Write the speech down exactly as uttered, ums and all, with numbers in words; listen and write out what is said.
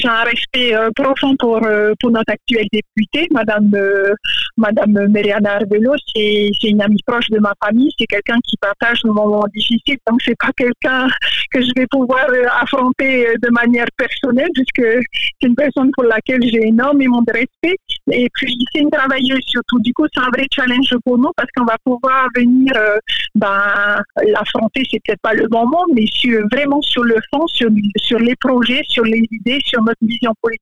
J'ai un respect euh, profond pour, euh, pour notre actuelle députée, Madame, euh, Madame Mariana Arbello. C'est, c'est une amie proche de ma famille. C'est quelqu'un qui partage nos moments difficiles. Donc, c'est pas quelqu'un que je vais pouvoir euh, affronter euh, de manière personnelle, puisque c'est une personne pour laquelle j'ai énormément de respect. Et puis, c'est une travailleuse surtout. Du coup, c'est un vrai challenge pour nous parce qu'on va pouvoir venir euh, ben, l'affronter. C'est peut-être pas le bon mot, mais sur, vraiment sur le fond, sur, sur les projets, sur les idées, sur notre vision politique.